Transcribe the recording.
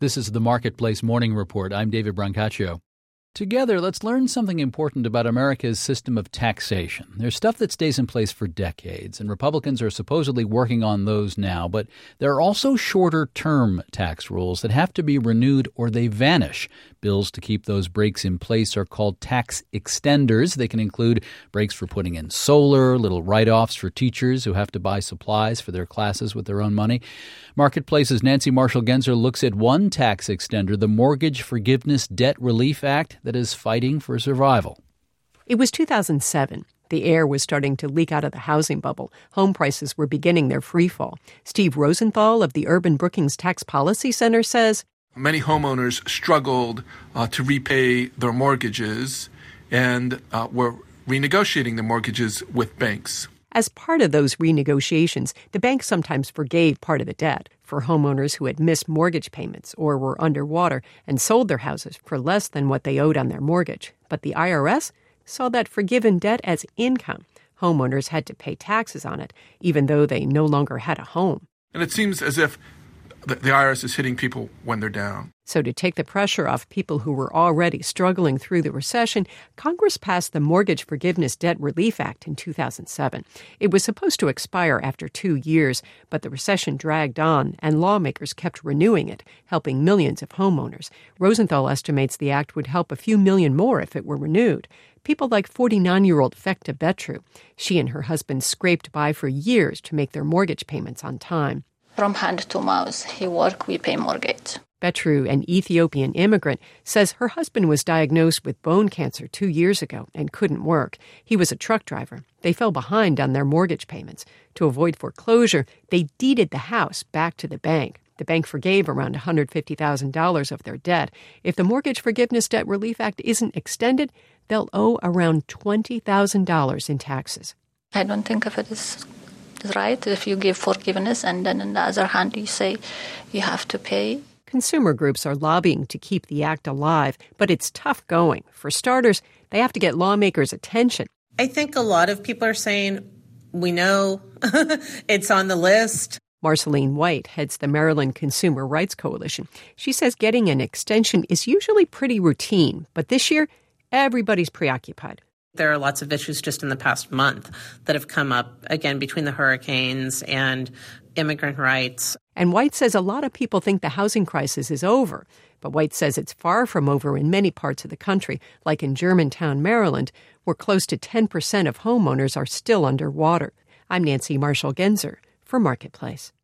This is the Marketplace Morning Report. I'm David Brancaccio. Together, let's learn something important about America's system of taxation. There's stuff that stays in place for decades, and Republicans are supposedly working on those now. But there are also shorter-term tax rules that have to be renewed or they vanish. Bills to keep those breaks in place are called tax extenders. They can include breaks for putting in solar, little write-offs for teachers who have to buy supplies for their classes with their own money. Marketplace's Nancy Marshall-Genzer looks at one tax extender, the Mortgage Forgiveness Debt Relief Act, that is fighting for survival. It was 2007. The air was starting to leak out of the housing bubble. Home prices were beginning their freefall. Steve Rosenthal of the Urban Brookings Tax Policy Center says, many homeowners struggled to repay their mortgages and were renegotiating the mortgages with banks. As part of those renegotiations, the bank sometimes forgave part of the debt for homeowners who had missed mortgage payments or were underwater and sold their houses for less than what they owed on their mortgage. But the IRS saw that forgiven debt as income. Homeowners had to pay taxes on it, even though they no longer had a home. And it seems as if the IRS is hitting people when they're down. So to take the pressure off people who were already struggling through the recession, Congress passed the Mortgage Forgiveness Debt Relief Act in 2007. It was supposed to expire after 2 years, but the recession dragged on, and lawmakers kept renewing it, helping millions of homeowners. Rosenthal estimates the act would help a few million more if it were renewed. People like 49-year-old Fekta Betru. She and her husband scraped by for years to make their mortgage payments on time. From hand to mouth, he work, we pay mortgage. Betru, an Ethiopian immigrant, says her husband was diagnosed with bone cancer 2 years ago and couldn't work. He was a truck driver. They fell behind on their mortgage payments. To avoid foreclosure, they deeded the house back to the bank. The bank forgave around $150,000 of their debt. If the Mortgage Forgiveness Debt Relief Act isn't extended, they'll owe around $20,000 in taxes. I don't think if it is right if you give forgiveness and then on the other hand you say you have to pay. Consumer groups are lobbying to keep the act alive, but it's tough going. For starters, they have to get lawmakers' attention. I think a lot of people are saying, we know, it's on the list. Marceline White heads the Maryland Consumer Rights Coalition. She says getting an extension is usually pretty routine, but this year, everybody's preoccupied. There are lots of issues just in the past month that have come up, again, between the hurricanes and immigrant rights. And White says a lot of people think the housing crisis is over. But White says it's far from over in many parts of the country, like in Germantown, Maryland, where close to 10% of homeowners are still underwater. I'm Nancy Marshall-Genzer for Marketplace.